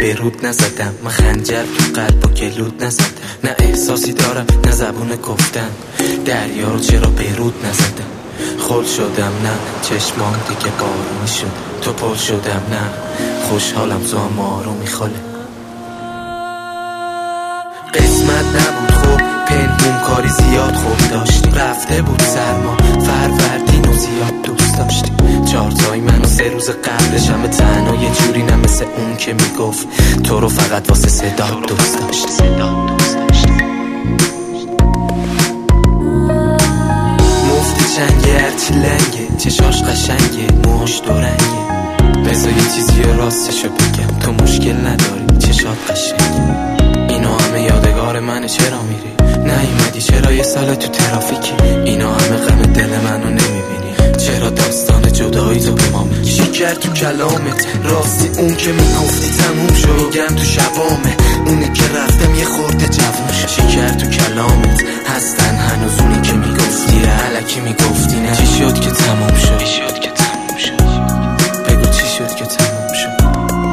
برود نزدم، من خنجر تو قلب و گلود نزدم. نه احساسی دارم نه زبون گفتن، دریا رو چرا برود نزدم. خل شدم نه چشمام دیگه بارونی شد، تو پل شدم نه خوشحالم تو هم آرومی خاله. قسمت نبود خب پنهون کاری زیاد خوب داشتیم، رفته بود سرما فروردین و زیاد دوست داشتیم. چارتای من و 3 روز قبلش همه تنها یه جوری نه مثل اون که میگفت تو رو فقط واسه صدا دوست داشتیم. مفتی چنگه هرچی لنگه، چشاش قشنگه موهاش دورنگه. بذار یه چیزی راستشو بگم، تو مشکل نداری چشات قشنگه. اینا همه یادگار منه، چرا میری؟ نیومدی چرا یه سال تو ترافیکی؟ اینا همه غم دل منو نمیبینی؟ چرا داستان جدایی تو به ما میگی؟ چی کرد تو کلامت؟ راستی اون که میگفتی تموم شد، میگم تو شبامه اونی که رفتم یه خورده جوون شد. چی کرد تو کلامت؟ هستن هنوز اونی که میگفتی الکی میگفتی نه. چی شد که تموم شد؟ بگو چی شد که تموم شد؟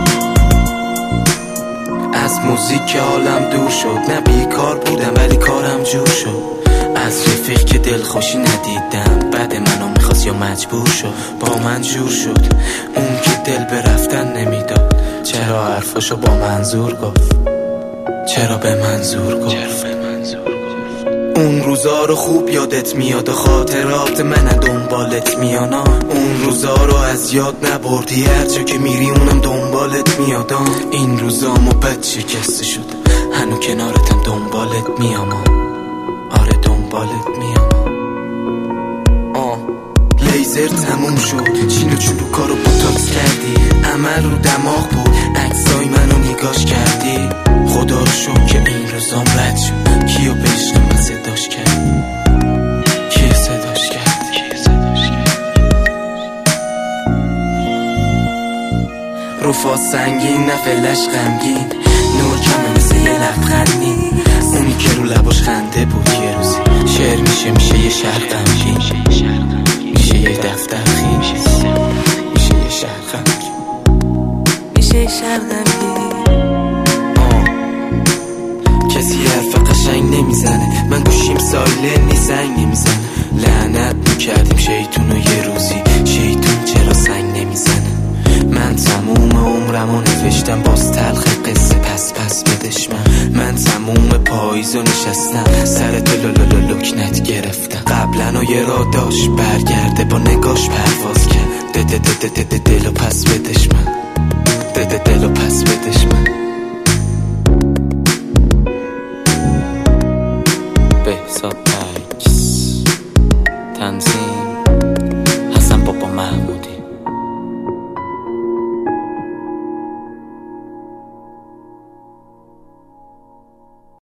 از موزیک حالم دور شد، نه بیکار بودم ولی کارم جور شد. از رفیق که دلخوشی ندیدم، بعد منو میخواست یا مجبور شد. با من جور شد اون که دل به رفتن نمیداد، چرا حرفاشو با منظور گفت؟ چرا به منظور گفت؟ اون روزا رو خوب یادت میاد و خاطرات من دنبالت میانا. اون روزا رو از یاد نبردی، هرچه که میری اونم دنبالت میادم. این روزا بد شکسته شد، هنو کنارتم دنبالت میام. آره دنبالت میام. لیزر تموم شد، چین و چروکا رو بوتاکس کردی، عمل رو دماغ بود عکسای منو نگاش کردی. خدا رو شکر که این روزام رد شد. کیو به عشق من صداش کرد؟ کیو صداش کرد؟ رفا سنگین نه فلش غمگین، نور کمه مثل یه لبخندی. اونی که رو لباش خنده بود یه روزی شعر میشه یه شهر غمگین، میشه یه دفتر خیش، میشه یه شهر غمگین، میشه یه شهر غمگین. کسی حرف قشنگ نمیزنه، من گوشیم سایلنی زنگ نمیزنه. لعنت میکردیم شیطونو یه روزی، شیطون چرا سنگ نمیزنه؟ من تموم عمرمو نوشتم باز تلخ قصه پس بدش من تموم پاییزو نشستم سر تو لکنت گرفتم. قبلا و یه را داشت برگرده با نگاش پرواز کرد. دلو پس بدش من، دلو پس بدش من. بهزاد عکس تنظیم